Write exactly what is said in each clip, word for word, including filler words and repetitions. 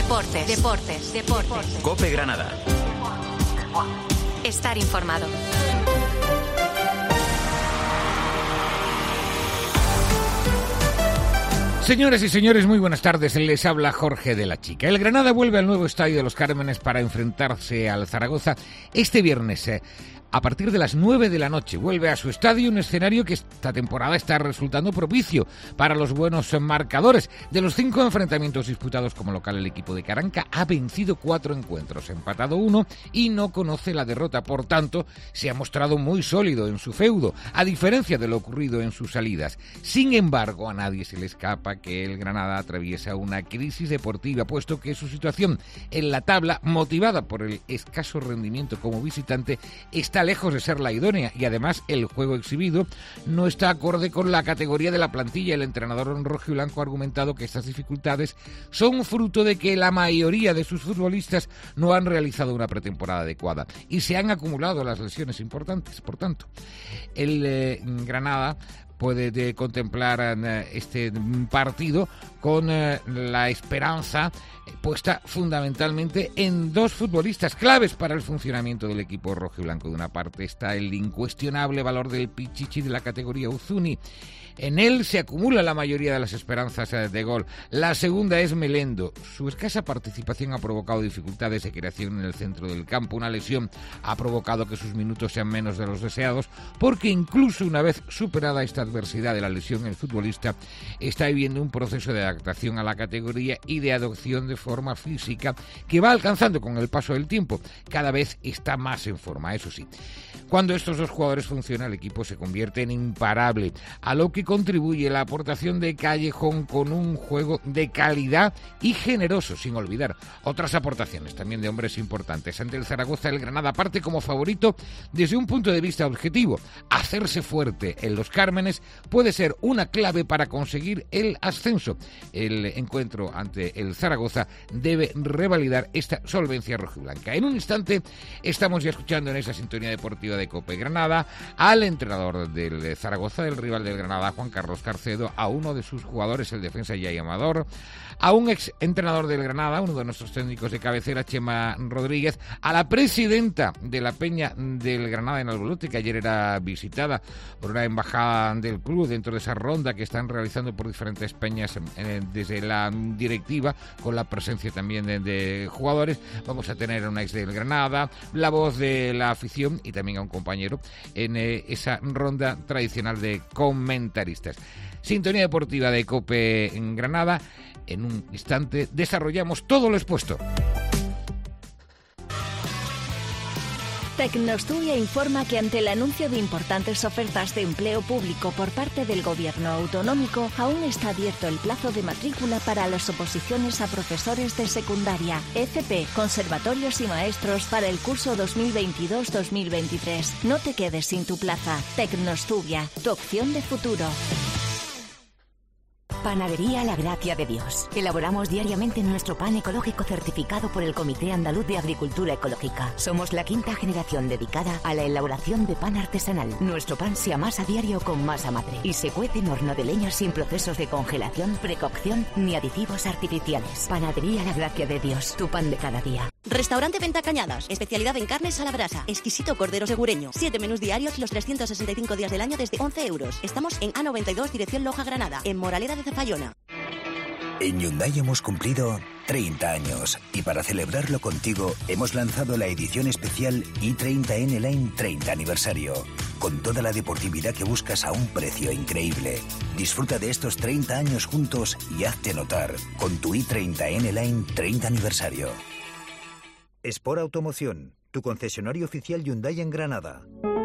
Deportes, deportes, deportes. COPE Granada. Estar informado. Señoras y señores, muy buenas tardes. Les habla Jorge de la Chica. El Granada vuelve al nuevo Estadio de los Cármenes para enfrentarse al Zaragoza este viernes. Eh, A partir de las nueve de la noche vuelve a su estadio un escenario que esta temporada está resultando propicio para los buenos marcadores. De los cinco enfrentamientos disputados como local, el equipo de Caranca ha vencido cuatro encuentros, empatado uno y no conoce la derrota. Por tanto, se ha mostrado muy sólido en su feudo, a diferencia de lo ocurrido en sus salidas. Sin embargo, a nadie se le escapa que el Granada atraviesa una crisis deportiva, puesto que su situación en la tabla, motivada por el escaso rendimiento como visitante, está lejos de ser la idónea y además el juego exhibido no está acorde con la categoría de la plantilla. El entrenador rojiblanco ha argumentado que estas dificultades son fruto de que la mayoría de sus futbolistas no han realizado una pretemporada adecuada y se han acumulado las lesiones importantes. Por tanto, el eh, Granada puede de contemplar eh, este partido con eh, la esperanza eh, puesta fundamentalmente en dos futbolistas claves para el funcionamiento del equipo rojiblanco. De una parte está el incuestionable valor del Pichichi de la categoría Uzuni. En él se acumula la mayoría de las esperanzas de gol. La segunda es Melendo. Su escasa participación ha provocado dificultades de creación en el centro del campo. Una lesión ha provocado que sus minutos sean menos de los deseados, porque incluso una vez superada esta adversidad de la lesión, el futbolista está viviendo un proceso de adaptación a la categoría y de adopción de forma física que va alcanzando con el paso del tiempo. Cada vez está más en forma, eso sí. Cuando estos dos jugadores funcionan, el equipo se convierte en imparable, a lo que contribuye la aportación de Callejón con un juego de calidad y generoso, sin olvidar otras aportaciones también de hombres importantes. Ante el Zaragoza, el Granada parte como favorito desde un punto de vista objetivo. Hacerse fuerte en los Cármenes puede ser una clave para conseguir el ascenso. El encuentro ante el Zaragoza debe revalidar esta solvencia rojiblanca. En un instante estamos ya escuchando en esa sintonía deportiva de COPE Granada al entrenador del Zaragoza, del rival del Granada, Juan Carlos Carcedo, a uno de sus jugadores, el defensa Yay Amador, a un ex entrenador del Granada, uno de nuestros técnicos de cabecera, Chema Rodríguez, a la presidenta de la Peña del Granada en Albolote, que ayer era visitada por una embajada del club dentro de esa ronda que están realizando por diferentes peñas eh, desde la directiva, con la presencia también de, de jugadores. Vamos a tener a una ex del Granada, la voz de la afición y también a un compañero en eh, esa ronda tradicional de comentaristas. Sintonía deportiva de COPE en Granada. En un instante desarrollamos todo lo expuesto. Tecnostudia informa que ante el anuncio de importantes ofertas de empleo público por parte del Gobierno autonómico, aún está abierto el plazo de matrícula para las oposiciones a profesores de secundaria, F P, conservatorios y maestros para el curso dos mil veintidós dos mil veintitrés. No te quedes sin tu plaza. Tecnostudia, tu opción de futuro. Panadería La Gracia de Dios. Elaboramos diariamente nuestro pan ecológico certificado por el Comité Andaluz de Agricultura Ecológica. Somos la quinta generación dedicada a la elaboración de pan artesanal. Nuestro pan se amasa a diario con masa madre y se cuece en horno de leña sin procesos de congelación, precocción ni aditivos artificiales. Panadería La Gracia de Dios, tu pan de cada día. Restaurante Venta Cañadas, especialidad en carnes a la brasa, exquisito cordero segureño, siete menús diarios los trescientos sesenta y cinco días del año desde once euros. Estamos en A noventa y dos, dirección Loja, Granada, en Moraleda de Cefayona. En Hyundai hemos cumplido treinta años y para celebrarlo contigo hemos lanzado la edición especial i treinta N Line treinta aniversario, con toda la deportividad que buscas a un precio increíble. Disfruta de estos treinta años juntos y hazte notar con tu i treinta N Line treinta aniversario. Sport Automoción, tu concesionario oficial Hyundai en Granada.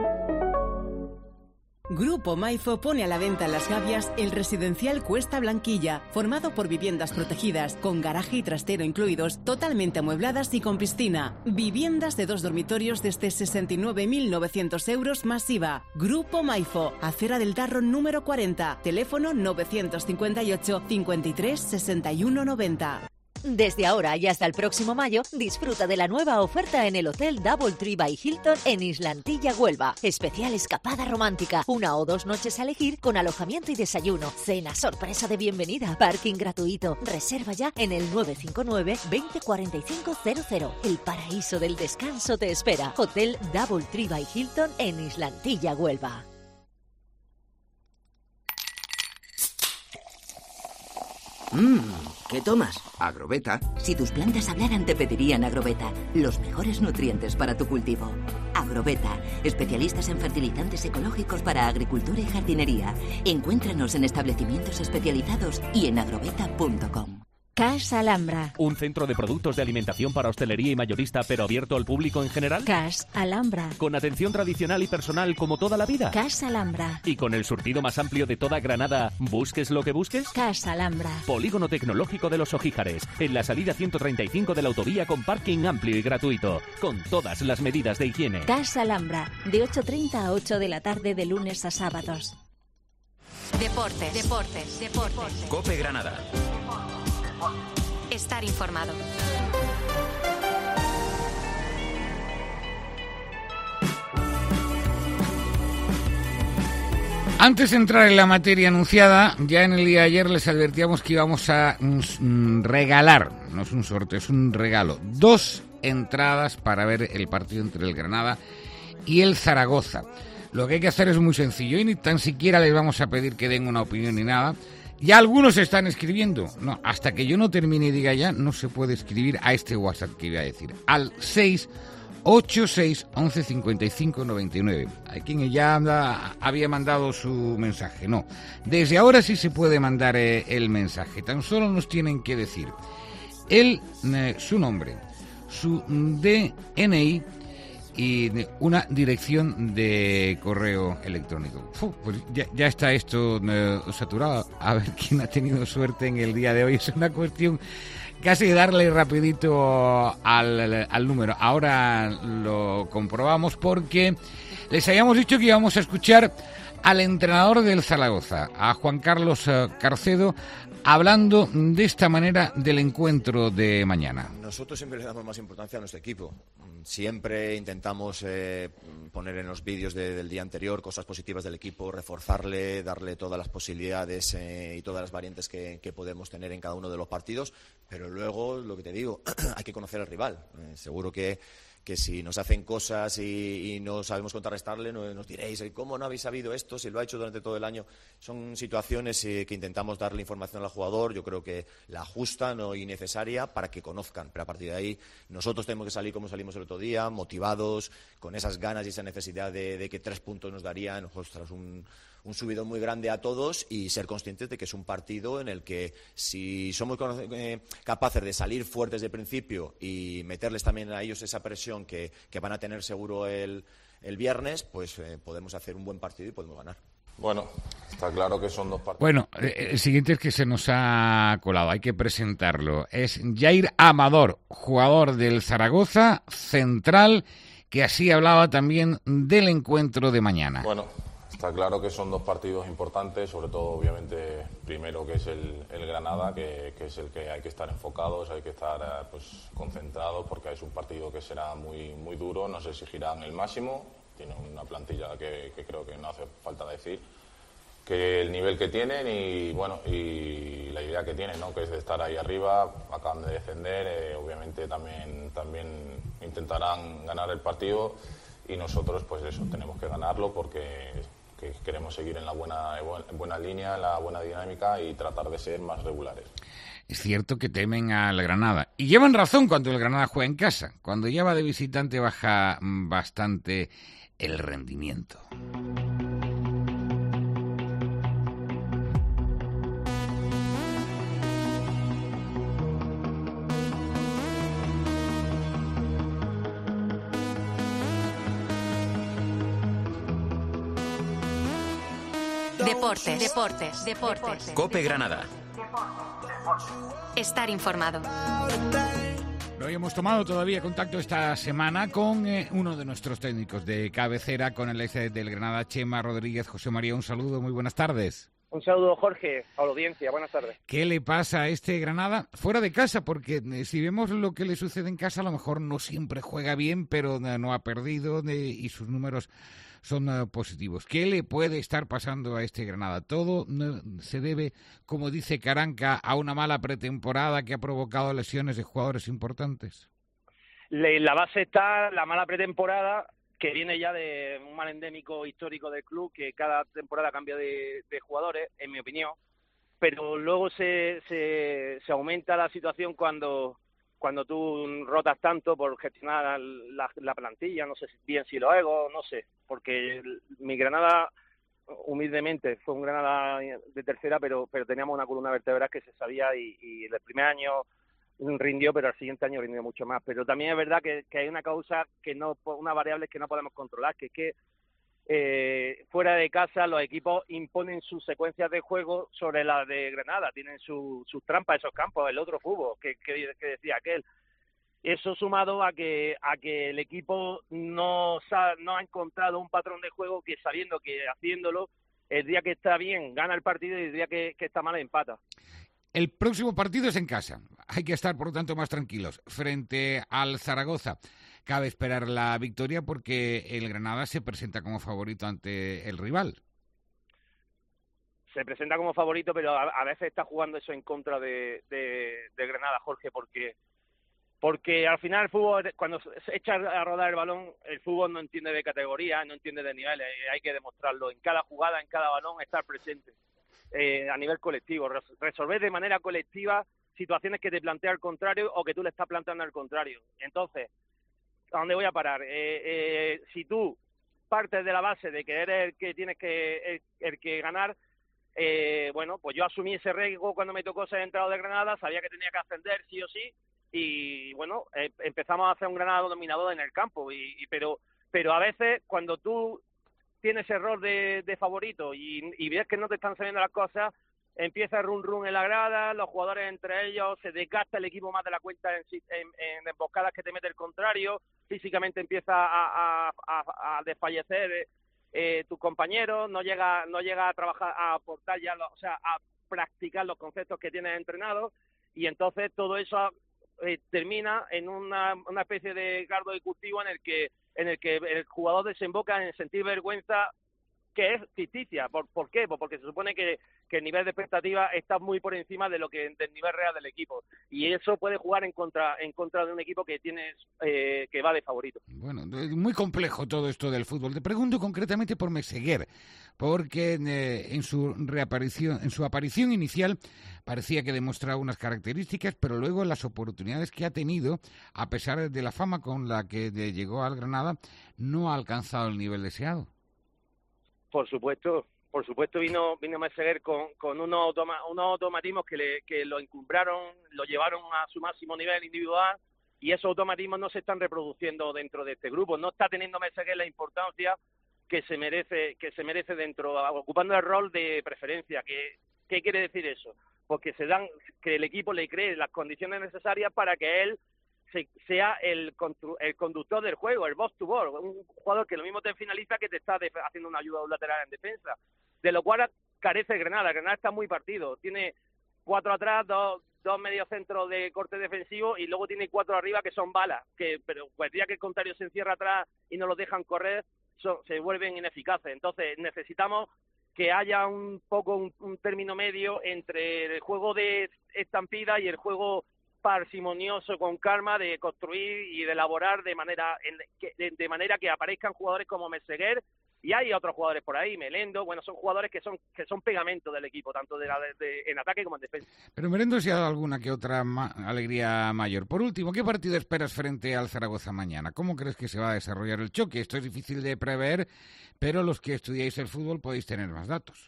Grupo Maifo pone a la venta en Las Gavias el residencial Cuesta Blanquilla, formado por viviendas protegidas, con garaje y trastero incluidos, totalmente amuebladas y con piscina. Viviendas de dos dormitorios desde sesenta y nueve mil novecientos euros más I V A. Grupo Maifo, Acera del Darro número cuarenta, teléfono novecientos cincuenta y ocho, cincuenta y tres, sesenta y uno noventa. Desde ahora y hasta el próximo mayo, disfruta de la nueva oferta en el Hotel Double Tree by Hilton en Islantilla, Huelva. Especial escapada romántica, una o dos noches a elegir con alojamiento y desayuno, cena sorpresa de bienvenida, parking gratuito. Reserva ya en el nueve cinco nueve, veinte cuarenta y cinco cero cero. El paraíso del descanso te espera. Hotel Double Tree by Hilton en Islantilla, Huelva. Mmm, ¿qué tomas? Agrobeta. Si tus plantas hablaran, te pedirían Agrobeta, los mejores nutrientes para tu cultivo. Agrobeta, especialistas en fertilizantes ecológicos para agricultura y jardinería. Encuéntranos en establecimientos especializados y en agrobeta punto com. Casa Alhambra. ¿Un centro de productos de alimentación para hostelería y mayorista, pero abierto al público en general? Casa Alhambra. ¿Con atención tradicional y personal como toda la vida? Casa Alhambra. ¿Y con el surtido más amplio de toda Granada, busques lo que busques? Casa Alhambra. Polígono Tecnológico de Los Ojíjares, en la salida ciento treinta y cinco de la autovía, con parking amplio y gratuito, con todas las medidas de higiene. Casa Alhambra, de ocho treinta a ocho de la tarde de lunes a sábados. Deportes, deportes, deportes. COPE Granada. Estar informado. Antes de entrar en la materia anunciada, ya en el día de ayer les advertíamos que íbamos a mm, regalar, no es un sorteo, es un regalo, dos entradas para ver el partido entre el Granada y el Zaragoza. Lo que hay que hacer es muy sencillo y ni tan siquiera les vamos a pedir que den una opinión ni nada. Ya algunos están escribiendo. No, hasta que yo no termine y diga ya, no se puede escribir a este WhatsApp que iba a decir. Al seis ocho seis once cincuenta y cinco noventa y nueve. Hay quien ya anda, había mandado su mensaje. No, desde ahora sí se puede mandar eh, el mensaje. Tan solo nos tienen que decir el, eh, su nombre, su D N I y una dirección de correo electrónico. Uf, pues ya, ya está esto eh, saturado. A ver quién ha tenido suerte en el día de hoy. Es una cuestión casi de darle rapidito al, al número. Ahora lo comprobamos porque les habíamos dicho que íbamos a escuchar al entrenador del Zaragoza, a Juan Carlos Carcedo, hablando de esta manera del encuentro de mañana. Nosotros siempre le damos más importancia a nuestro equipo. Siempre intentamos eh, poner en los vídeos de, del día anterior cosas positivas del equipo, reforzarle, darle todas las posibilidades eh, y todas las variantes que, que podemos tener en cada uno de los partidos. Pero luego, lo que te digo, hay que conocer al rival. Eh, seguro que que si nos hacen cosas y, y no sabemos contrarrestarle, no, nos diréis, ¿cómo no habéis sabido esto? Si lo ha hecho durante todo el año. Son situaciones eh, que intentamos darle información al jugador, yo creo que la justa, ¿no?, y necesaria para que conozcan. Pero a partir de ahí, nosotros tenemos que salir como salimos el otro día, motivados, con esas ganas y esa necesidad de, de que tres puntos nos darían, ostras, un... un subidón muy grande a todos y ser conscientes de que es un partido en el que si somos eh, capaces de salir fuertes de principio y meterles también a ellos esa presión que, que van a tener seguro el, el viernes, pues eh, podemos hacer un buen partido y podemos ganar. Bueno, está claro que son dos partidos. Bueno, el siguiente es que se nos ha colado, hay que presentarlo. Es Jair Amador, jugador del Zaragoza, central, que así hablaba también del encuentro de mañana. Bueno, está claro que son dos partidos importantes, sobre todo, obviamente, primero que es el, el Granada, que, que es el que hay que estar enfocados, hay que estar pues, concentrados, porque es un partido que será muy, muy duro, nos exigirán el máximo, tiene una plantilla que, que creo que no hace falta decir, que el nivel que tienen y bueno y la idea que tienen, ¿no?, que es de estar ahí arriba, acaban de descender, eh, obviamente también, también intentarán ganar el partido y nosotros pues eso, tenemos que ganarlo porque... que queremos seguir en la buena, buena línea, en la buena dinámica y tratar de ser más regulares. Es cierto que temen al Granada. Y llevan razón cuando el Granada juega en casa. Cuando ya va de visitante baja bastante el rendimiento. Deportes, deportes, deportes. COPE Granada. Estar informado. No hemos tomado todavía contacto esta semana con eh, uno de nuestros técnicos de cabecera, con el ex del Granada, Chema Rodríguez. José María, un saludo, muy buenas tardes. Un saludo, Jorge, a la audiencia. Buenas tardes. ¿Qué le pasa a este Granada fuera de casa? Porque eh, si vemos lo que le sucede en casa, a lo mejor no siempre juega bien, pero eh, no ha perdido eh, y sus números son eh, positivos. ¿Qué le puede estar pasando a este Granada? Todo eh, se debe, como dice Caranca, a una mala pretemporada que ha provocado lesiones de jugadores importantes. Le, la base está la mala pretemporada, que viene ya de un mal endémico histórico del club, que cada temporada cambia de, de jugadores, en mi opinión, pero luego se, se, se aumenta la situación cuando, cuando tú rotas tanto por gestionar la, la plantilla, no sé bien si lo hago, no sé, porque mi Granada, humildemente, fue un Granada de tercera, pero, pero teníamos una columna vertebral que se sabía y, y el primer año rindió, pero al siguiente año rindió mucho más. Pero también es verdad que, que hay una causa, que no, una variable que no podemos controlar, que es que eh, fuera de casa los equipos imponen sus secuencias de juego sobre las de Granada, tienen su, sus trampas esos campos, el otro fútbol que, que, que decía aquel. Eso sumado a que a que el equipo no, no ha encontrado un patrón de juego que, sabiendo que haciéndolo, el día que está bien gana el partido y el día que, que está mal empata. El próximo partido es en casa. Hay que estar, por lo tanto, más tranquilos. Frente al Zaragoza, cabe esperar la victoria porque el Granada se presenta como favorito ante el rival. Se presenta como favorito, pero a, a veces está jugando eso en contra de, de, de Granada, Jorge, porque porque al final el fútbol, cuando se echa a rodar el balón, el fútbol no entiende de categoría, no entiende de niveles, hay que demostrarlo. En cada jugada, en cada balón, estar presente. Eh, a nivel colectivo, resolver de manera colectiva situaciones que te plantea al contrario o que tú le estás planteando al contrario. Entonces, ¿a dónde voy a parar? Eh, eh, si tú partes de la base de que eres el que tienes que el, el que ganar, eh, bueno, pues yo asumí ese riesgo cuando me tocó ser entrado de Granada, sabía que tenía que ascender sí o sí, y bueno, eh, empezamos a hacer un Granada dominador en el campo, y, y pero pero a veces cuando tú tienes error de, de favorito y, y ves que no te están saliendo las cosas, empieza run run en la grada, los jugadores entre ellos, se desgasta el equipo más de la cuenta en, en, en emboscadas que te mete el contrario, físicamente empieza a, a, a, a desfallecer eh, tus compañeros, no llega no llega a trabajar, a aportar ya, los, o sea, a practicar los conceptos que tienes entrenados, y entonces todo eso eh, termina en una, una especie de caldo de cultivo en el que en el que el jugador desemboca en sentir vergüenza, que es ficticia. ¿Por, por qué? Pues porque se supone que, que el nivel de expectativa está muy por encima de lo que del nivel real del equipo, y eso puede jugar en contra en contra de un equipo que tiene eh, que va de favorito. Bueno, muy complejo todo esto del fútbol. Te pregunto concretamente por Meseguer, porque eh, en su reaparición, en su aparición inicial parecía que demostraba unas características, pero luego en las oportunidades que ha tenido, a pesar de la fama con la que llegó al Granada, no ha alcanzado el nivel deseado. Por supuesto, por supuesto vino vino Meseguer con, con unos, automa, unos automatismos que, le, que lo encumbraron, lo llevaron a su máximo nivel individual, y esos automatismos no se están reproduciendo dentro de este grupo. No está teniendo Meseguer la importancia que se merece que se merece dentro, ocupando el rol de preferencia. ¿Qué, qué quiere decir eso? Porque se dan que el equipo le cree las condiciones necesarias para que él se, sea el, el conductor del juego, el box to box, un jugador que lo mismo te finaliza que te está haciendo una ayuda lateral en defensa, de lo cual carece el Granada. El Granada está muy partido, tiene cuatro atrás, dos, dos mediocentros de corte defensivo, y luego tiene cuatro arriba que son balas, que pero el día que el contrario se encierra atrás y no los dejan correr, son, se vuelven ineficaces. Entonces necesitamos que haya un poco un, un término medio entre el juego de estampida y el juego parsimonioso, con calma, de construir y de elaborar de manera en, de, de manera que aparezcan jugadores como Meseguer, y hay otros jugadores por ahí, Melendo, bueno, son jugadores que son que son pegamento del equipo, tanto de la, de, de, en ataque como en defensa. Pero Melendo sí ha dado alguna que otra ma- alegría mayor. Por último, ¿qué partido esperas frente al Zaragoza mañana? ¿Cómo crees que se va a desarrollar el choque? Esto es difícil de prever, pero los que estudiáis el fútbol podéis tener más datos.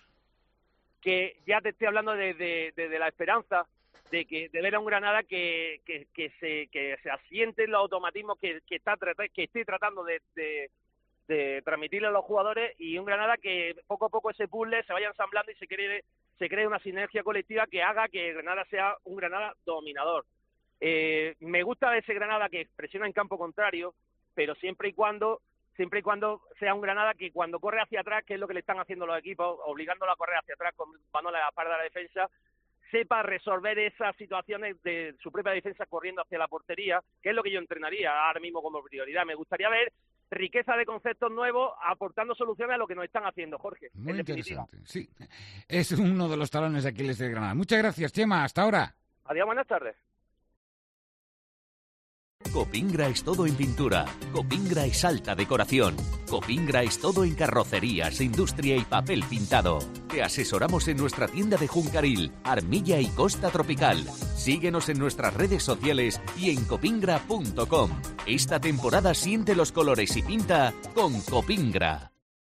Que ya te estoy hablando de, de, de, de la esperanza de que de ver a un Granada que, que, que se que se asiente en los automatismos que, que está que estoy tratando de, de, de transmitirle a los jugadores, y un Granada que poco a poco ese puzzle se vaya ensamblando y se cree se cree una sinergia colectiva que haga que Granada sea un Granada dominador. Eh, me gusta ese Granada que presiona en campo contrario, pero siempre y cuando siempre y cuando sea un Granada que cuando corre hacia atrás, que es lo que le están haciendo los equipos, obligándolo a correr hacia atrás con balón a la espalda de la defensa, sepa resolver esas situaciones de su propia defensa corriendo hacia la portería, que es lo que yo entrenaría ahora mismo como prioridad. Me gustaría ver riqueza de conceptos nuevos aportando soluciones a lo que nos están haciendo, Jorge. Muy interesante, sí. Es uno de los talones de Aquiles del Granada. Muchas gracias, Chema. Hasta ahora. Adiós, buenas tardes. Copingra es todo en pintura. Copingra es alta decoración. Copingra es todo en carrocerías, industria y papel pintado. Te asesoramos en nuestra tienda de Juncaril, Armilla y Costa Tropical. Síguenos en nuestras redes sociales y en copingra punto com. Esta temporada siente los colores y pinta con Copingra.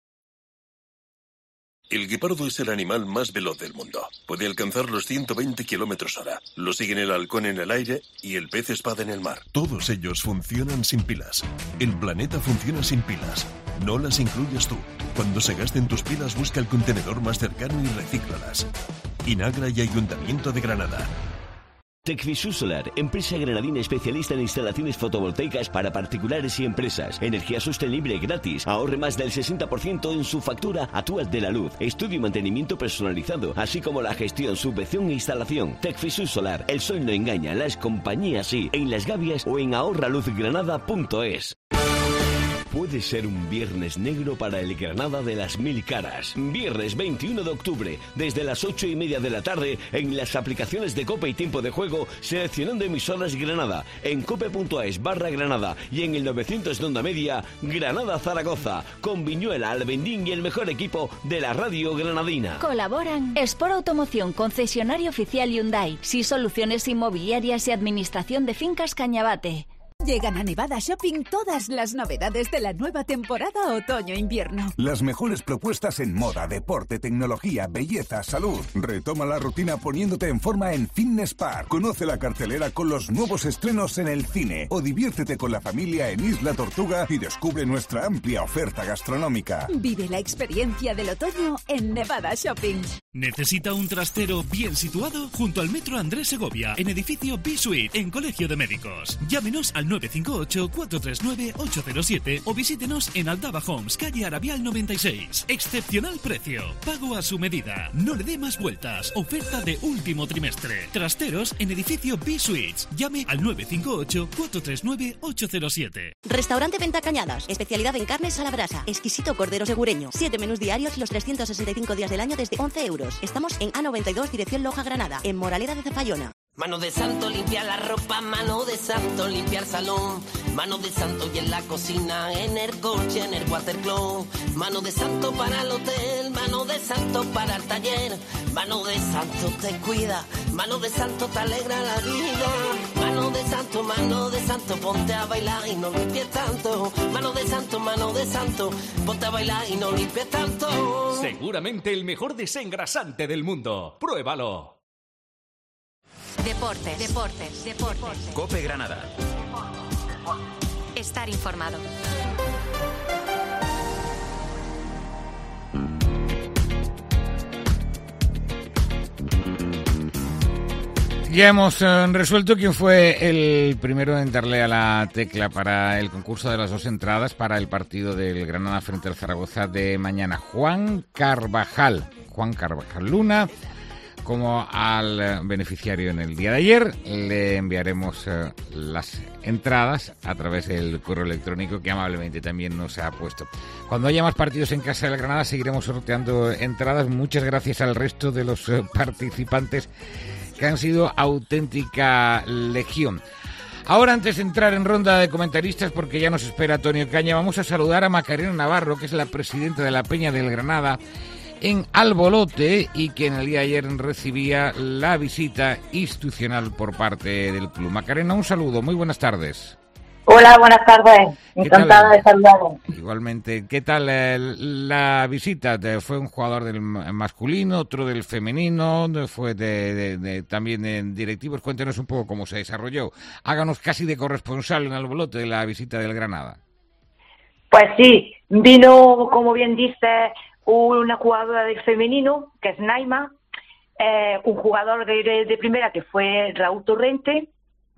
El guepardo es el animal más veloz del mundo. Puede alcanzar los ciento veinte kilómetros hora. Lo siguen el halcón en el aire y el pez espada en el mar. Todos ellos funcionan sin pilas. El planeta funciona sin pilas. No las incluyas tú. Cuando se gasten tus pilas, busca el contenedor más cercano y recíclalas. Inagra y Ayuntamiento de Granada. Tecfisur Solar, empresa granadina especialista en instalaciones fotovoltaicas para particulares y empresas. Energía sostenible gratis. Ahorre más del sesenta por ciento en su factura actual de la luz. Estudio y mantenimiento personalizado, así como la gestión, subvención e instalación. Tecfisur Solar, el sol no engaña, las compañías sí. En Las Gavias o en ahorra luz granada punto es. Puede ser un viernes negro para el Granada de las Mil Caras. Viernes veintiuno de octubre, desde las ocho y media de la tarde, en las aplicaciones de COPE y Tiempo de Juego, seleccionando emisoras Granada, en cope.es barra Granada y en el novecientos de onda media, Granada Zaragoza, con Viñuela, Albendín y el mejor equipo de la radio granadina. Colaboran Sport Automoción, concesionario oficial Hyundai, Sí Soluciones Inmobiliarias y Administración de Fincas Cañabate. Llegan a Nevada Shopping todas las novedades de la nueva temporada otoño-invierno. Las mejores propuestas en moda, deporte, tecnología, belleza, salud. Retoma la rutina poniéndote en forma en Fitness Park. Conoce la cartelera con los nuevos estrenos en el cine o diviértete con la familia en Isla Tortuga y descubre nuestra amplia oferta gastronómica. Vive la experiencia del otoño en Nevada Shopping. ¿Necesita un trastero bien situado? Junto al Metro Andrés Segovia, en edificio B-Suite, en Colegio de Médicos. Llámenos al nueve cinco ocho, cuatro tres nueve, ocho cero siete o visítenos en Aldaba Homes, calle Arabial noventa y seis. Excepcional precio, pago a su medida. No le dé más vueltas. Oferta de último trimestre. Trasteros en edificio B-Suites. Llame al nueve cinco ocho, cuatro tres nueve, ocho cero siete. Restaurante Venta Cañadas, especialidad en carnes a la brasa. Exquisito cordero segureño. Siete menús diarios los trescientos sesenta y cinco días del año desde once euros. Estamos en A noventa y dos, dirección Loja, Granada, en Moraleda de Cefayona. Mano de santo limpia la ropa, mano de santo limpia el salón, mano de santo y en la cocina, en el coche, en el watercloak, mano de santo para el hotel, mano de santo para el taller, mano de santo te cuida, mano de santo te alegra la vida, mano de santo, mano de santo, ponte a bailar y no limpies tanto, mano de santo, mano de santo, ponte a bailar y no limpies tanto. Seguramente el mejor desengrasante del mundo. Pruébalo. Deportes, deportes, deportes. COPE Granada. Estar informado. Ya hemos eh, resuelto quién fue el primero en darle a la tecla para el concurso de las dos entradas para el partido del Granada frente al Zaragoza de mañana. Juan Carvajal. Juan Carvajal Luna. Como al beneficiario en el día de ayer, le enviaremos eh, las entradas a través del correo electrónico que amablemente también nos ha puesto. Cuando haya más partidos en casa del Granada seguiremos sorteando entradas. Muchas gracias al resto de los eh, participantes que han sido auténtica legión. Ahora, antes de entrar en ronda de comentaristas, porque ya nos espera Antonio Caña, vamos a saludar a Macarena Navarro, que es la presidenta de la Peña del Granada en Albolote y que en el día de ayer recibía la visita institucional por parte del club. Macarena, un saludo, muy buenas tardes. Hola, buenas tardes, encantada de saludaros. Igualmente, ¿qué tal eh, la visita? ¿Fue un jugador del masculino, otro del femenino, fue de, de, de, también en directivos? Cuéntenos un poco cómo se desarrolló. Háganos casi de corresponsal en Albolote de la visita del Granada. Pues sí, vino, como bien dice, una jugadora del femenino, que es Naima, eh, un jugador de, de, de primera que fue Raúl Torrente,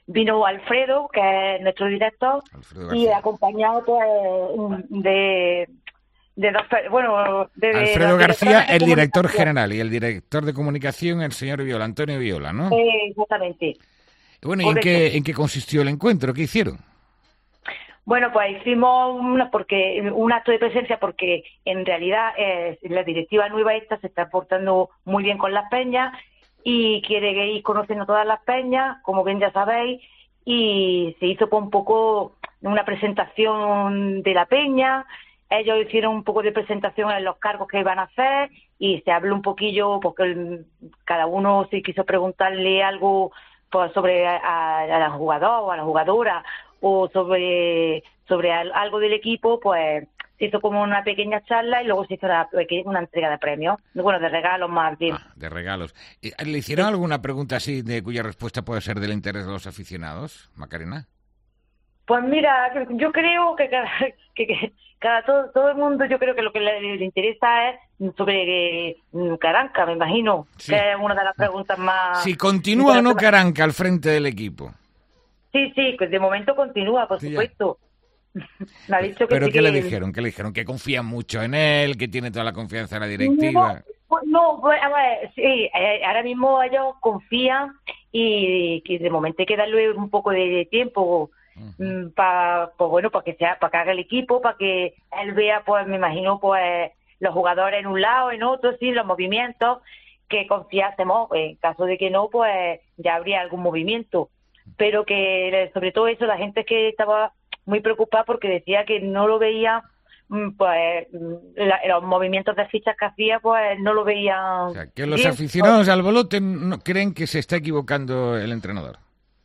vino Alfredo, que es nuestro director, y acompañado pues de, de dos, bueno, de, Alfredo de García, el director comunicación. general, y el director de comunicación, el señor Viola, Antonio Viola, ¿no? Eh, exactamente. Bueno, ¿y en qué, en qué consistió el encuentro? ¿Qué hicieron? Bueno, pues hicimos una, porque, un acto de presencia porque en realidad eh, la directiva nueva esta se está portando muy bien con las peñas y quiere ir conociendo todas las peñas, como bien ya sabéis, y se hizo pues, un poco una presentación de la peña. Ellos hicieron un poco de presentación en los cargos que iban a hacer y se habló un poquillo porque el, cada uno se quiso preguntarle algo pues, sobre a, a la jugadora o a la jugadora o sobre sobre algo del equipo, pues se hizo como una pequeña charla y luego se hizo una, una entrega de premios, bueno, de regalos más bien. Ah, de regalos. ¿Le hicieron alguna pregunta así de cuya respuesta puede ser del interés de los aficionados, Macarena? Pues mira, yo creo que cada, que, que cada todo, todo el mundo, yo creo que lo que le, le interesa es sobre eh, Caranca, me imagino, sí. Que es una de las preguntas más... Si continúa o no Caranca al frente del equipo. Sí, sí, de momento continúa, por sí, supuesto. Me ha dicho que ¿Pero sí qué que... le dijeron? ¿Qué le dijeron? Que confían mucho en él, que tiene toda la confianza en la directiva. No, no pues, a ver, sí, ahora mismo ellos confían y que de momento hay que darle un poco de tiempo uh-huh. para, pues bueno, para que sea, para que haga el equipo, para que él vea, pues me imagino, pues los jugadores en un lado, en otro, sí, los movimientos, que confiásemos. En caso de que no, pues ya habría algún movimiento. Pero que sobre todo eso, la gente que estaba muy preocupada porque decía que no lo veía, pues la, los movimientos de fichas que hacía, pues no lo veían. O sea, que los bien. aficionados al Bolote no, creen que se está equivocando el entrenador.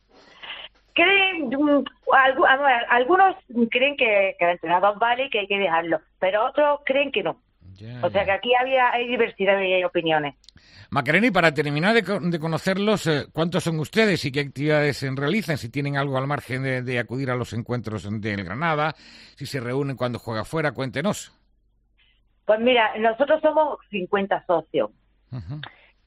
Creen, algunos creen que, que el entrenador vale y que hay que dejarlo, pero otros creen que no. Ya, o sea que aquí había hay diversidad de opiniones. Macarena, y para terminar de, de conocerlos, eh, ¿cuántos son ustedes y qué actividades realizan? Si tienen algo al margen de, de acudir a los encuentros del Granada, si se reúnen cuando juega fuera, cuéntenos. Pues mira, nosotros somos cincuenta socios. Uh-huh.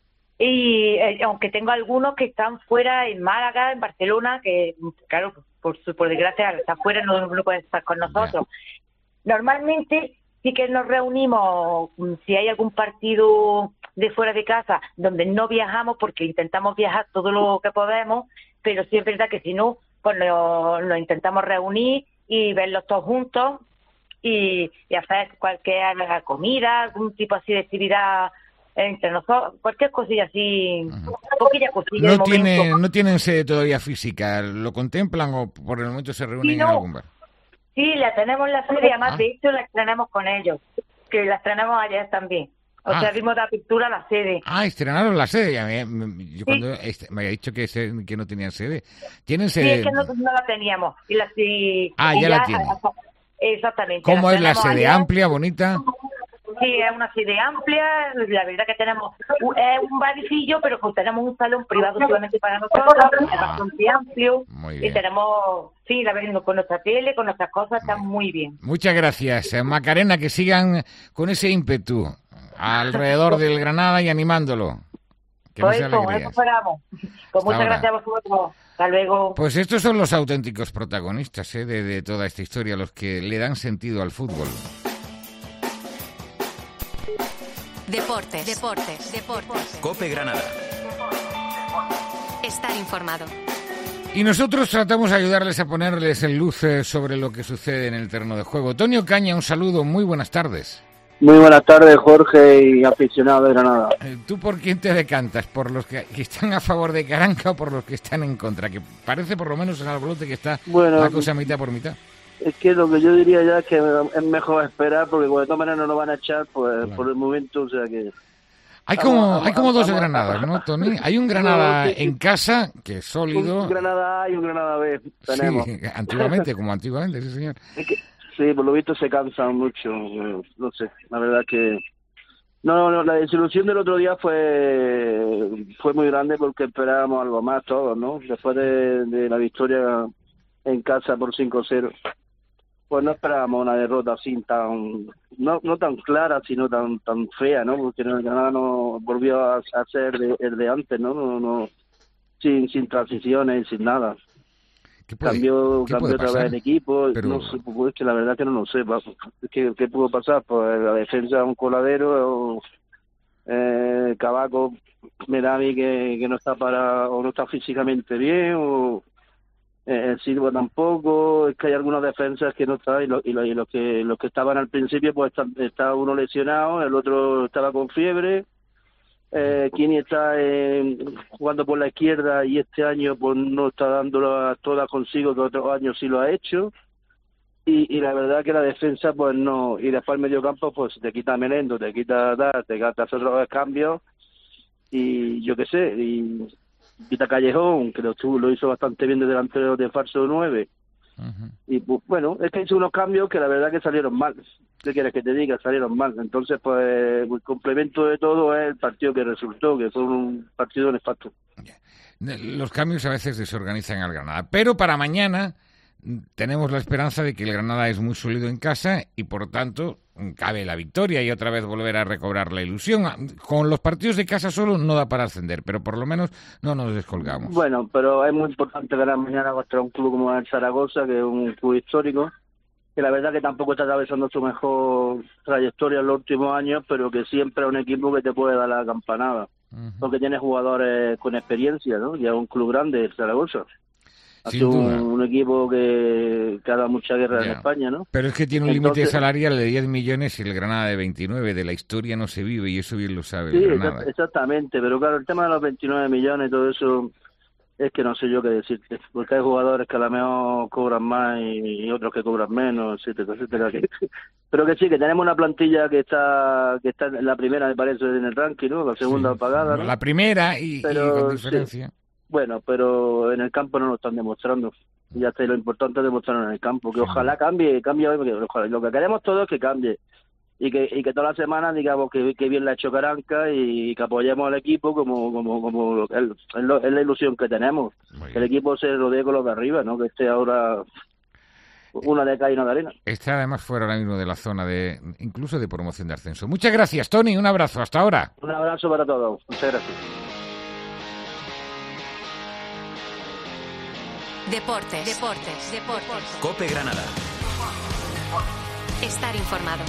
Y eh, aunque tengo algunos que están fuera en Málaga, en Barcelona, que claro, por, por desgracia, están fuera, no, no pueden estar con nosotros. Yeah. Normalmente sí que nos reunimos, si hay algún partido de fuera de casa, donde no viajamos, porque intentamos viajar todo lo que podemos, pero sí es verdad que si no, pues nos, nos intentamos reunir y verlos todos juntos y, y hacer cualquier comida, algún tipo así de actividad entre nosotros, cualquier cosilla así, uh-huh. poquilla cosilla. No, tiene, no tienen sede todavía física, ¿lo contemplan o por el momento se reúnen sí, no. en algún bar? Sí, la tenemos en la sede, además ah. de hecho la estrenamos con ellos, que la estrenamos ayer también. O ah. sea, dimos de apertura a la sede. Ah, estrenaron la sede. Ya me, me, yo cuando sí. me había dicho que, se, que no tenían sede. ¿Tienen sede? Sí, es que nosotros no la teníamos. Y la, y, ah, y ya, ya la tienen. Exactamente. ¿Cómo la es la sede? Ayer. ¿Amplia, bonita? Sí, es una sede amplia. La verdad que tenemos es un baricillo, pero pues tenemos un salón privado solamente para nosotros. Es bastante amplio. Muy bien. Y tenemos, sí, la verdad, con nuestra tele, con nuestras cosas, está muy bien. Muchas gracias, Macarena, que sigan con ese ímpetu alrededor del Granada y animándolo. Que pues eso, eso esperamos. Pues muchas gracias a vosotros. Hasta luego. Pues estos son los auténticos protagonistas ¿eh? de, de toda esta historia, los que le dan sentido al fútbol. Deportes, deportes, deportes. COPE Granada. Estar informado. Y nosotros tratamos de ayudarles a ponerles en luz sobre lo que sucede en el terreno de juego. Tonio Caña, un saludo, muy buenas tardes. Muy buenas tardes, Jorge y aficionado de Granada. ¿Tú por quién te decantas? ¿Por los que, que están a favor de Caranca o por los que están en contra? Que parece por lo menos en Albolote que está bueno, la cosa mitad por mitad. Es que lo que yo diría ya es que es mejor esperar, porque de todas maneras no lo van a echar pues claro. por el momento, o sea que... Hay como hay como dos Granadas, ¿no, Tony? Hay un Granada en casa, que es sólido... Un Granada A y un Granada B tenemos. Sí, antiguamente, como antiguamente, sí, señor. Es que, sí, por lo visto se cansan mucho, no sé, la verdad que... No, no, la desilusión del otro día fue fue muy grande porque esperábamos algo más todos, ¿no? Después de, de la victoria en casa por cinco cero. Pues no esperábamos una derrota así tan, no no tan clara, sino tan tan fea, ¿no? Porque el Granada no volvió a, a ser de, el de antes, ¿no? No, no sin sin transiciones, sin nada. puede, cambió, ¿qué cambió puede otra pasar? vez el equipo, Pero... no sé, pues es que la verdad que no lo sé, va, es que, ¿qué pudo pasar? Pues la defensa es un coladero, o, eh, Cavaco me da a mí que, que no está para, o no está físicamente bien, o eh, Silva tampoco, es que hay algunas defensas que no están, y, lo, y, lo, y los que los que estaban al principio, pues está, está uno lesionado, el otro estaba con fiebre, eh, Kini está eh, jugando por la izquierda y este año pues no está dándolas todas consigo, que otros años sí lo ha hecho, y, y la verdad que la defensa pues no, y después el medio campo pues te quita Melendo, te quita Dar, te quita otros cambios, y yo qué sé, y quita Callejón, que lo, lo hizo bastante bien de delantero de falso nueve. Uh-huh. Y pues bueno, es que hizo unos cambios que la verdad que salieron mal. ¿Qué quieres que te diga? Salieron mal. Entonces, pues el complemento de todo es el partido que resultó, que fue un partido nefasto. Los cambios a veces desorganizan al Granada, pero para mañana tenemos la esperanza de que el Granada es muy sólido en casa y por tanto cabe la victoria y otra vez volver a recobrar la ilusión. Con los partidos de casa solo no da para ascender, pero por lo menos no nos descolgamos. Bueno, pero es muy importante ganar mañana contra un club como el Zaragoza, que es un club histórico, que la verdad que tampoco está atravesando su mejor trayectoria en los últimos años, pero que siempre es un equipo que te puede dar la campanada, uh-huh. porque tiene jugadores con experiencia, ¿no? Y es un club grande, el Zaragoza. Ha sido un, un equipo que, que ha dado mucha guerra ya. en España, ¿no? Pero es que tiene un límite salarial de diez millones y el Granada de veintinueve. De la historia no se vive y eso bien lo sabe sí, el Granada. Exactamente, pero claro, el tema de los veintinueve millones y todo eso es que no sé yo qué decirte, porque hay jugadores que a lo mejor cobran más y, y otros que cobran menos, etcétera, etcétera. Pero que sí, que tenemos una plantilla que está que está en la primera, me parece, en el ranking, ¿no? La segunda sí, pagada, ¿no? La primera y, pero, y con diferencia. Sí. Bueno, pero en el campo no lo están demostrando. Y ya está, lo importante es demostrarlo en el campo. Que sí. ojalá cambie, cambie. Ojalá. Lo que queremos todos es que cambie. Y que y que todas las semanas digamos que, que bien la ha hecho Caranca y que apoyemos al equipo como como como es, es la ilusión que tenemos. Que el equipo se rodee con los de arriba, ¿no? Que esté ahora una de cal y una de arena. Está además fuera ahora mismo de la zona de incluso de promoción de ascenso. Muchas gracias, Tony. Un abrazo. Hasta ahora. Un abrazo para todos. Muchas gracias. Deportes, deportes, deportes. COPE Granada. Estar informado.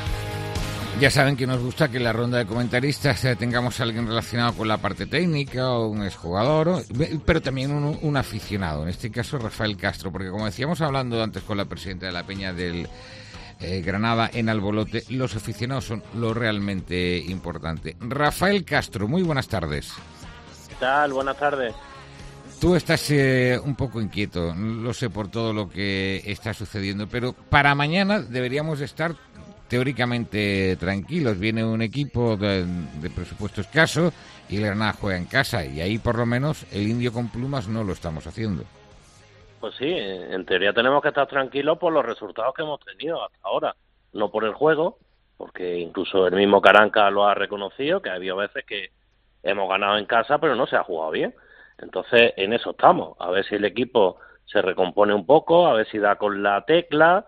Ya saben que nos gusta que en la ronda de comentaristas eh, tengamos a alguien relacionado con la parte técnica o un exjugador, o, pero también un, un aficionado, en este caso Rafael Castro, porque como decíamos hablando antes con la presidenta de la Peña del eh, Granada en Albolote, los aficionados son lo realmente importante. Rafael Castro, muy buenas tardes. ¿Qué tal? Buenas tardes. Tú estás eh, un poco inquieto, lo sé por todo lo que está sucediendo, pero para mañana deberíamos estar teóricamente tranquilos. Viene un equipo de, de presupuesto escaso y el Granada juega en casa y ahí por lo menos el indio con plumas no lo estamos haciendo. Pues sí, en teoría tenemos que estar tranquilos por los resultados que hemos tenido hasta ahora, no por el juego, porque incluso el mismo Caranca lo ha reconocido, que ha habido veces que hemos ganado en casa pero no se ha jugado bien. Entonces, en eso estamos, a ver si el equipo se recompone un poco, a ver si da con la tecla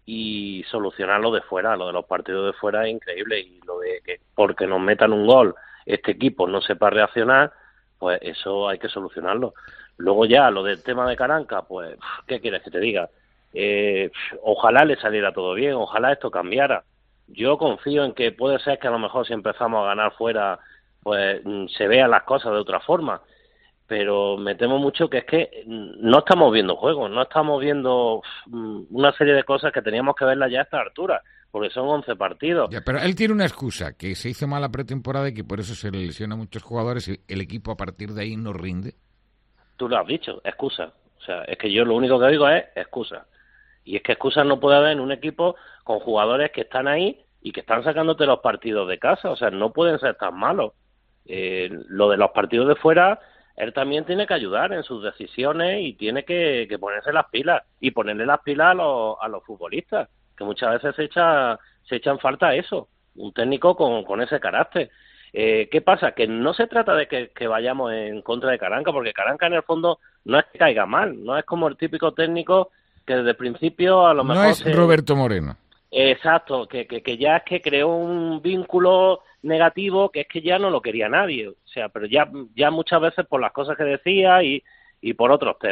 y solucionar lo de fuera. Lo de los partidos de fuera es increíble y lo de que porque nos metan un gol este equipo no sepa reaccionar, pues eso hay que solucionarlo. Luego ya, lo del tema de Caranca, pues, ¿qué quieres que te diga? Eh, ojalá le saliera todo bien, ojalá esto cambiara. Yo confío en que puede ser que a lo mejor si empezamos a ganar fuera, pues se vean las cosas de otra forma. Pero me temo mucho que es que no estamos viendo juegos, no estamos viendo una serie de cosas que teníamos que verlas ya a esta altura, porque son once partidos. Ya, pero él tiene una excusa, que se hizo mala pretemporada y que por eso se le lesiona a muchos jugadores y el equipo a partir de ahí no rinde. Tú lo has dicho, excusa. O sea, es que yo lo único que digo es excusa. Y es que excusas no puede haber en un equipo con jugadores que están ahí y que están sacándote los partidos de casa. O sea, no pueden ser tan malos. Eh, lo de los partidos de fuera, él también tiene que ayudar en sus decisiones y tiene que, que ponerse las pilas y ponerle las pilas a los, a los futbolistas, que muchas veces se echa se echan falta a eso, un técnico con, con ese carácter. Eh, ¿Qué pasa? Que no se trata de que, que vayamos en contra de Caranca, porque Caranca en el fondo no es que caiga mal, no es como el típico técnico que desde el principio a lo mejor... No es se... Roberto Moreno. Exacto, que, que, que ya es que creó un vínculo negativo que es que ya no lo quería nadie, o sea, pero ya ya muchas veces por las cosas que decía y, y por otros temas.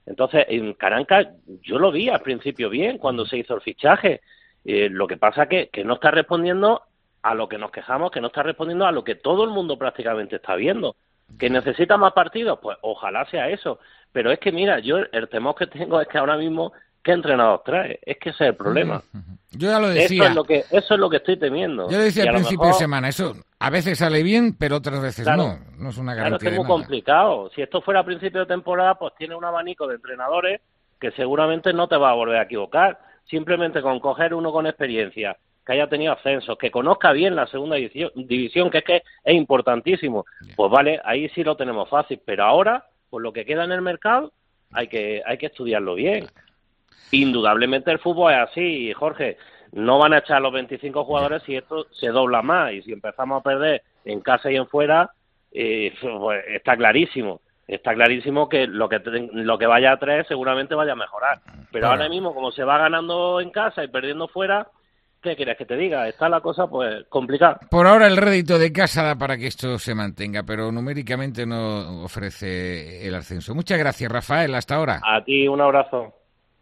Entonces, en Caranca yo lo vi al principio bien cuando se hizo el fichaje. Eh, lo que pasa que, que no está respondiendo a lo que nos quejamos, que no está respondiendo a lo que todo el mundo prácticamente está viendo. ¿Que necesita más partidos? Pues ojalá sea eso. Pero es que, mira, yo el temor que tengo es que ahora mismo, ¿qué entrenador trae? Es que ese es el problema. Yo ya lo decía. Eso es lo que, eso es lo que estoy temiendo. Yo lo decía Y al a lo principio mejor, de semana, eso a veces sale bien, pero otras veces Claro. no. No es una Claro, es que garantía es de muy nada. complicado. Si esto fuera a principio de temporada, pues tiene un abanico de entrenadores que seguramente no te va a volver a equivocar. Simplemente con coger uno con experiencia, que haya tenido ascensos, que conozca bien la segunda división, división que es que es importantísimo. Pues vale, ahí sí lo tenemos fácil. Pero ahora, por lo que queda en el mercado, hay que hay que estudiarlo bien. Indudablemente el fútbol es así, Jorge. No van a echar los veinticinco jugadores si esto se dobla más. Y si empezamos a perder en casa y en fuera, eh, pues está clarísimo. Está clarísimo que lo que te- lo que vaya a traer seguramente vaya a mejorar. Pero Bueno. ahora mismo, como se va ganando en casa y perdiendo fuera, ¿qué quieres que te diga? Está la cosa pues complicada. Por ahora el rédito de casa da para que esto se mantenga, pero numéricamente no ofrece el ascenso. Muchas gracias, Rafael. Hasta ahora. A ti un abrazo.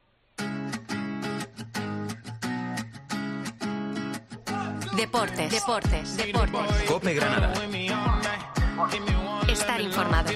Deportes, deportes, deportes. Cope Granada. Estar informado.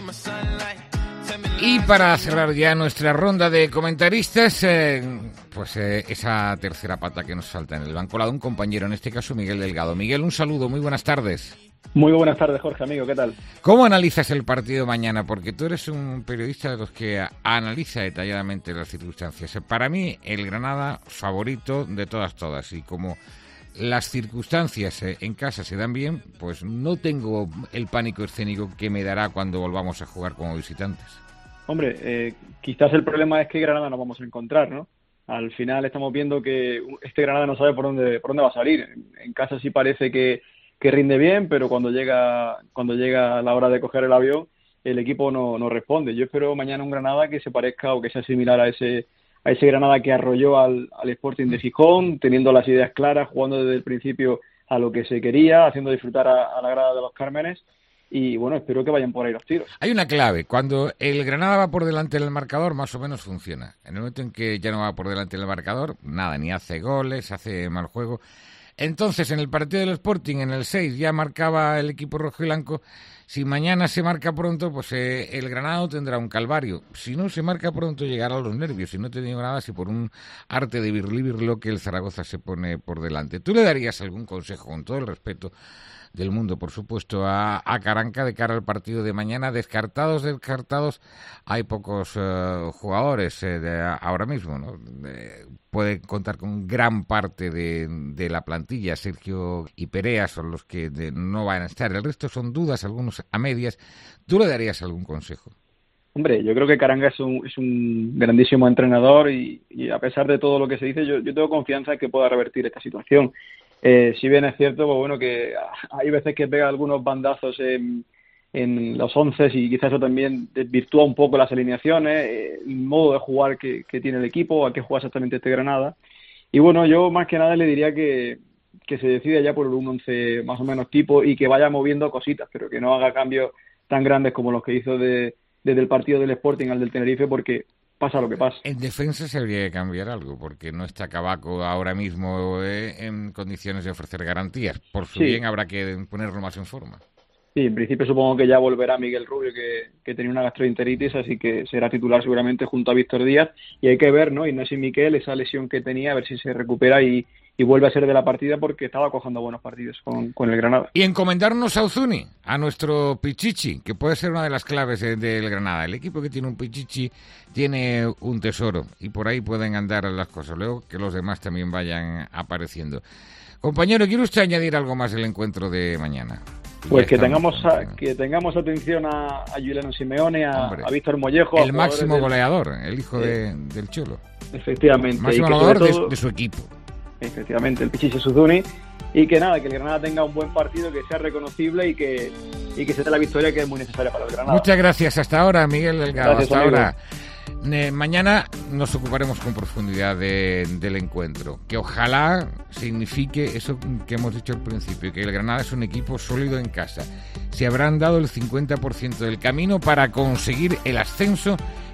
Y para cerrar ya nuestra ronda de comentaristas, eh, pues eh, esa tercera pata que nos salta en el banco, la de un compañero, en este caso Miguel Delgado. Miguel, un saludo, muy buenas tardes. Muy buenas tardes, Jorge, amigo, ¿qué tal? ¿Cómo analizas el partido mañana? Porque tú eres un periodista de los que a- analiza detalladamente las circunstancias. Para mí, el Granada favorito de todas, todas. Y como las circunstancias eh, en casa se dan bien, pues no tengo el pánico escénico que me dará cuando volvamos a jugar como visitantes. Hombre, eh, quizás el problema es que Granada no vamos a encontrar, ¿no? Al final estamos viendo que este Granada no sabe por dónde por dónde va a salir. En, en casa sí parece que, que rinde bien, pero cuando llega cuando llega la hora de coger el avión, el equipo no, no responde. Yo espero mañana un Granada que se parezca o que sea similar a ese a ese Granada que arrolló al, al Sporting de Gijón, teniendo las ideas claras, jugando desde el principio a lo que se quería, haciendo disfrutar a, a la grada de los Cármenes. Y bueno, espero que vayan por ahí los tiros. Hay una clave. Cuando el Granada va por delante del marcador, más o menos funciona. En el momento en que ya no va por delante del marcador, nada, ni hace goles, hace mal juego. Entonces, en el partido del Sporting, en el seis, ya marcaba el equipo rojo y blanco. Si mañana se marca pronto, pues eh, el Granada tendrá un calvario. Si no se marca pronto, llegará a los nervios. Y no te digo nada si por un arte de birlibirlo que el Zaragoza se pone por delante. ¿Tú le darías algún consejo, con todo el respeto del mundo, por supuesto, a, a Caranca de cara al partido de mañana? Descartados, descartados, hay pocos eh, jugadores eh, de, ahora mismo, ¿no? Eh, puede contar con gran parte de, de la plantilla. Sergio y Perea son los que de, no van a estar. El resto son dudas, algunos a medias. ¿Tú le darías algún consejo? Hombre, yo creo que Caranga es un, es un grandísimo entrenador y, y a pesar de todo lo que se dice, yo, yo tengo confianza en que pueda revertir esta situación. Eh, si bien es cierto, pues bueno, que hay veces que pega algunos bandazos en, en los once y quizás eso también desvirtúa un poco las alineaciones, eh, el modo de jugar que, que tiene el equipo, a qué juega exactamente este Granada. Y bueno, yo más que nada le diría que, que se decida ya por un once más o menos tipo y que vaya moviendo cositas, pero que no haga cambios tan grandes como los que hizo de, desde el partido del Sporting al del Tenerife, porque pasa lo que pasa. En defensa se habría que cambiar algo, porque no está Cabaco ahora mismo eh, en condiciones de ofrecer garantías. Por su Sí. bien habrá que ponerlo más en forma. Sí, en principio supongo que ya volverá Miguel Rubio, que, que tenía una gastroenteritis, así que será titular seguramente junto a Víctor Díaz. Y hay que ver, ¿no? Ignacio Miquel, esa lesión que tenía, a ver si se recupera y, y vuelve a ser de la partida, porque estaba cojando buenos partidos con, con el Granada. Y encomendarnos a Uzuni, a nuestro Pichichi, que puede ser una de las claves eh, del Granada. El equipo que tiene un Pichichi tiene un tesoro y por ahí pueden andar las cosas. Luego que los demás también vayan apareciendo. Compañero, ¿quiere usted añadir algo más del encuentro de mañana? Pues Ya que estamos. tengamos a- que tengamos atención a, a Juliano Simeone, a, Hombre, a Víctor Mollejo. a El máximo jugadores del- goleador, el hijo de, del Cholo. Efectivamente. Máximo y que goleador sobre de, todo- de su equipo. Efectivamente, el Pichichi Suzuni. Y que nada, que el Granada tenga un buen partido, que sea reconocible y que, y que se dé la victoria que es muy necesaria para el Granada. Muchas gracias. Hasta ahora, Miguel Delgado. Gracias, Hasta amigo. ahora. Eh, mañana nos ocuparemos con profundidad de- del encuentro. Que ojalá signifique eso que hemos dicho al principio, que el Granada es un equipo sólido en casa. Se habrán dado el cincuenta por ciento del camino para conseguir el ascenso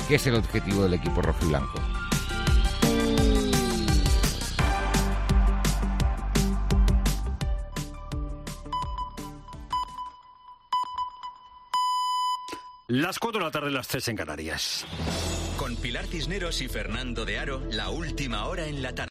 que es el objetivo del equipo rojiblanco. Las cuatro de la tarde, las tres en Canarias. Con Pilar Cisneros y Fernando de Aro, la última hora en la tarde.